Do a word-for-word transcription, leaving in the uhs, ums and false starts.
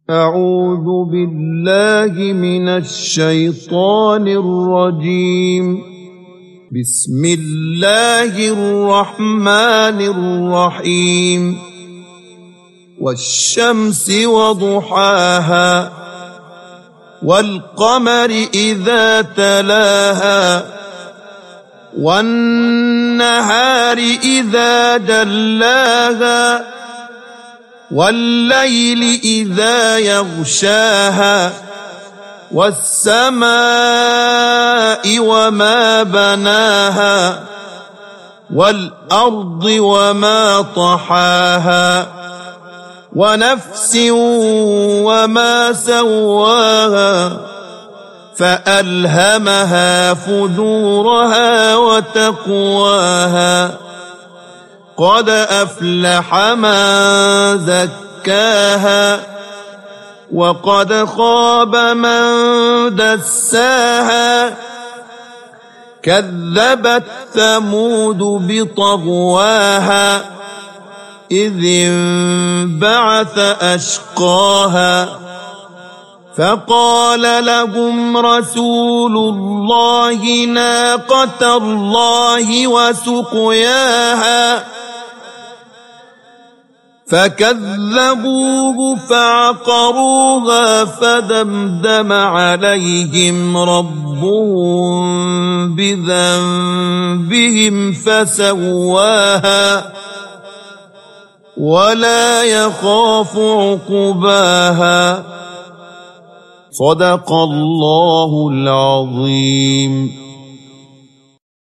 أعوذ بالله من الشيطان الرجيم. بسم الله الرحمن الرحيم. والشمس وضحاها والقمر إذا تلاها والنهار إذا جلاها والليل إذا يغشاها والسماء وما بناها والأرض وما طحاها ونفس وما سواها فألهمها فجورها وتقواها قد أفلح من زكاها وقد خاب من دساها كذبت ثمود بطغواها إذ انبعث أشقاها فقال لهم رسول الله ناقة الله وسقياها فكذبوه فعقروها فدمدم عليهم ربهم بذنبهم فسواها ولا يخاف عقباها. صدق الله العظيم.